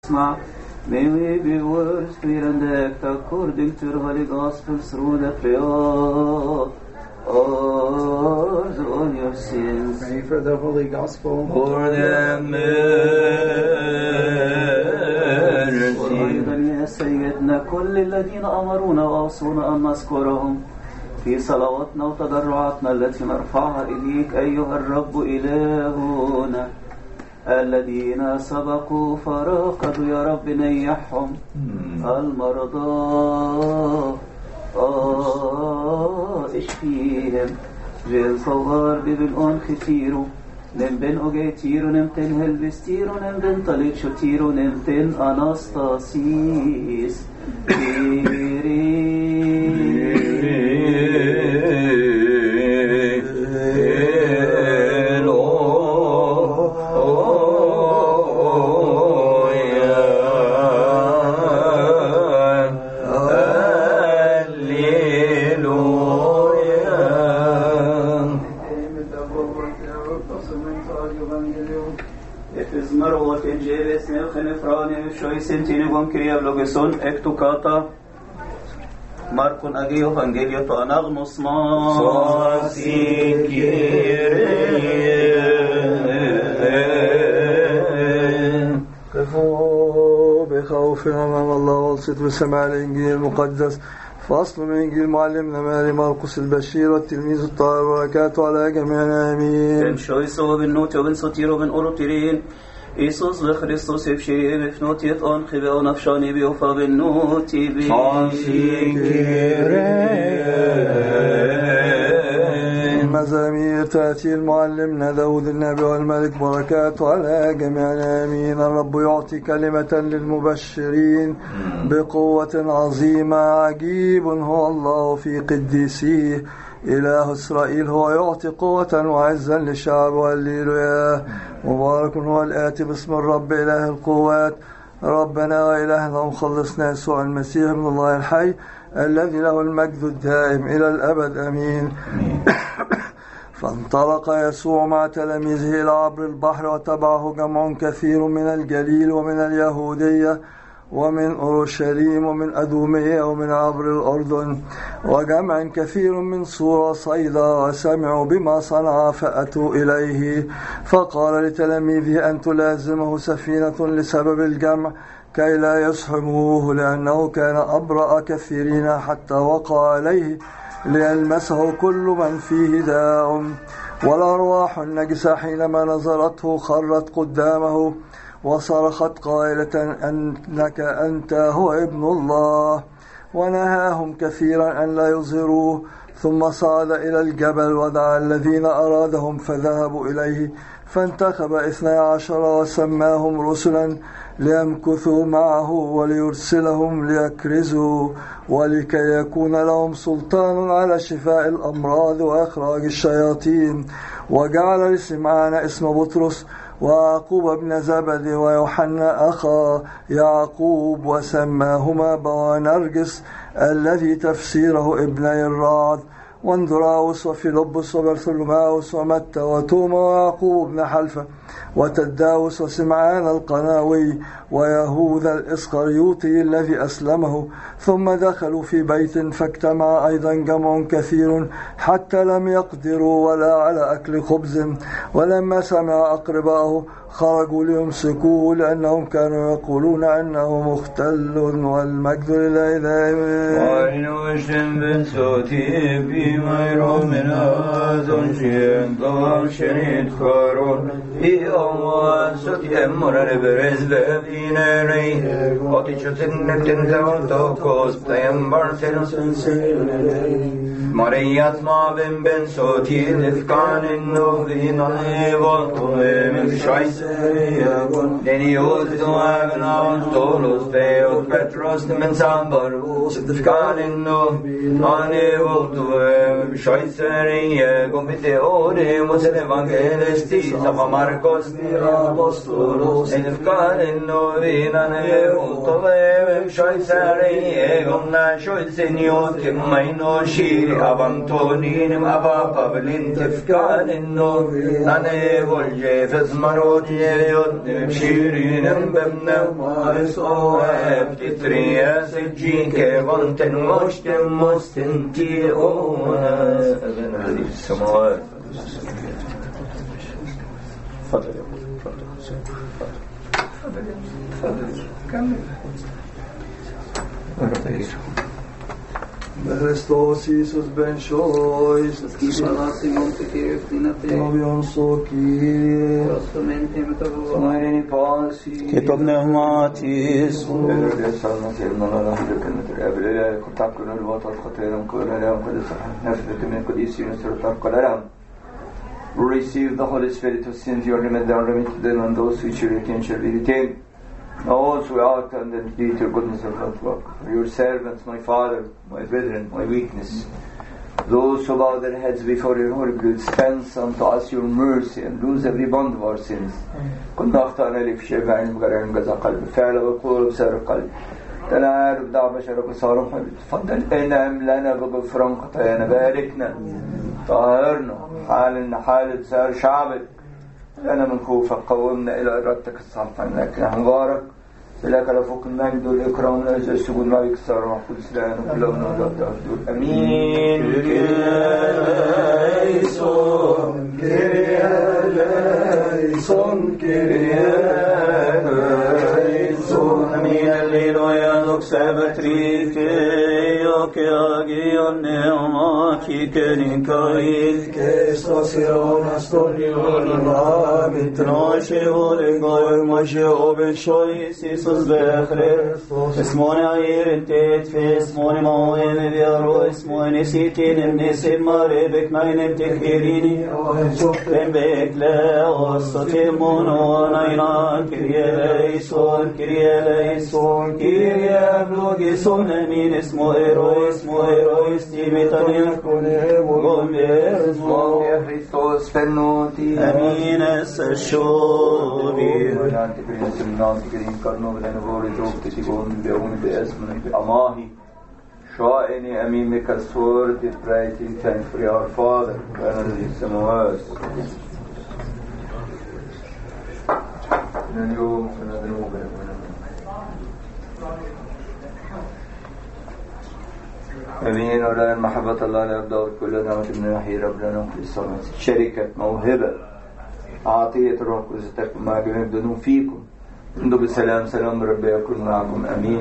May we be words clear and act according to the Holy Gospel through the prayer on your sins. Pray for the Holy Gospel. For the mercy. وأيضا يا سيدنا كل الذين أمرونا وأوصونا أن نذكرهم في صلواتنا وتضرعاتنا التي نرفعها إليك أيها الرب إلهنا. الذين سبقوا فراقدوا يا رب نيحهم. المرضى اشفيهم. جيل صغار ببن أون ختيرو نمبن أوجيتيرو نمتن هلبستيرو نمبن طليق شتيرو نمتن أناستاسيس Sentine kriya blogeson ektukata Markon age evangelio to anagnos ma كفوا بخوف أمام الله والصدق بسماع الإنجيل المقدس. فصل من إنجيل معلمنا ماري مرقس البشير والتلميذ الطاهر وبركاته على جميعنا آمين. بن شويسو وبن نوتي وبن سوتير وبن أوروتيرين إيسوس وخريستوس يبشي بفنوتيت أون خبئ ونفشاني بيوفا بالنوتي بي مزامير تأثير معلمنا داود النبي والملك بركاته على جميعنا آمين. الرب يعطي كلمة للمبشرين بقوة عظيمة. عجيب هو الله في قديسيه. إله إسرائيل هو يعطي قوة وعزا لشعبه. هللويا. مبارك هو الآتي باسم الرب إله القوات ربنا وإلهنا ومخلصنا يسوع المسيح ابن الله الحي الذي له المجد الدائم إلى الأبد آمين. فانطلق يسوع مع تلاميذه إلى عبر البحر وتبعه جمع كثير من الجليل ومن اليهودية ومن أورشليم ومن أدومية ومن عبر الأردن وجمع كثير من صور صيدا وسمعوا بما صنع فأتوا إليه. فقال لتلاميذه أن تلازمه سفينة لسبب الجمع كي لا يزحموه لأنه كان أبرأ كثيرين حتى وقع عليه ليلمسه كل من فيه داء. والأرواح النجسة حينما نظرته خرت قدامه وصرخت قائلة أنك أنت هو ابن الله. ونهاهم كثيرا أن لا يظهروه. ثم صعد إلى الجبل ودعا الذين أرادهم فذهبوا إليه. فانتخب 12 وسماهم رسلا ليمكثوا معه وليرسلهم ليكرزوا ولكي يكون لهم سلطان على شفاء الأمراض وإخراج الشياطين. وجعل لسمعان اسم بطرس ويعقوب بن زبدي ويوحنا أخا يعقوب وسماهما بوانرجس الذي تفسيره ابني الرعد واندراوس وفيلبس وبرثولماوس ومتى وتوما ويعقوب بن حلفة وتداوس وسمعان القناوي ويهوذا الإسخريوطي الذي أسلمه. ثم دخلوا في بيت فاجتمع أيضا جمع كثير حتى لم يقدروا ولا على أكل خبز. ولما سمع أقربائه خرجوا ليمسكوه لأنهم كانوا يقولون أنه مختل والمجد لله دائما. وإنوشن بن صوتي بما يرومن آذن شيئن طوال شريد خارون في أموال صوتي أمر برز بابين ريه قطي شتن نتن توقوس بتيم برسل مريات ما بن صوتي لفكان النوبين والطوم من شايس Denius to Avenal, Tolos, Feos, Petros, من Sambaros, Fkanino, Anevol to Scheisserie, Gomiteore, Mosel Evangelisti, Sava Marcos, Apostolos, and Fkanino, Vinanevol to Scheisserie, Gomna Shoisenio, Kimaino, Shiri, Tavantonin Abba Pavelin Tifkan Inno Nane Volje Vesmarot Yeyot Shirin Bemne Maris Oeb Titrias Jinke Vanten Moshtem Mosten Ti Ona Samoa Christos Jesus ben Shois Simon Peter Dinate Novion Soki Prostamente Metavo Somarini Pasi Kitab Pneumatis Salma Sirna La Hidden Every Kotakun and Water Hotel Korean Nefet Kodisi Sirta Korean. Receive the Holy Spirit of sins you are remitted to them and those which you retain shall be retained. Also out and indeed your goodness and love work. Your servants, my Father, my brethren, my weakness, those who bow their heads before your holy blood, dispense unto us your mercy and lose every bond of our sins. كن أخطأنا لي في شفاعين بقرار جزا قلب فعل وقول وسار قلب تنار بدع بشرك وصارم حبيب تفضل انعم لنا بغفران خطايانا باركنا طهرنا حال سار شعبك لنا من خوفك قومنا إلى إرادتك الصالحة لكن مبارك لك لفوق المجد والإكرام لأجل السجود ما يكسر وحكول سلام وكلنا ولا تأخذون أمين كرياليسون كرياليسون كرياليسون أمين الليلويا نكسبتريك يوكياجي النعمة كيكنيكايل كيستاسيرون أستونيون متناشي ولنقايل مشيو بالشويس إيسوس بخير اسموني عير انتيت في اسموني موين بيارو اسموني سيتين النسي ماربك ناين بتكيريني بين بيك لا وستيمون وناينان كرياليسون كرياليسون كريابلوغيسون أمين اسمو إيرويس تيميتانيا اسمو Christos فنوتي أمين السشوري ونانتي برينس منانتي كريم كارنو بلنبوري جوبتي تيقون بيقون باسمنا بأماهي شائني أمين مكسور دي برايتي thank for our Father ونالذي السماوات من اليوم سنذنوب أمين ولا محبة الله لأبدأ كل نعمة من نحي ربنا في السماء شركة موهبة عطية الروح القدس تكون معكم يبدأون فيكم انتم بالسلام سلام ربي يكون معكم أمين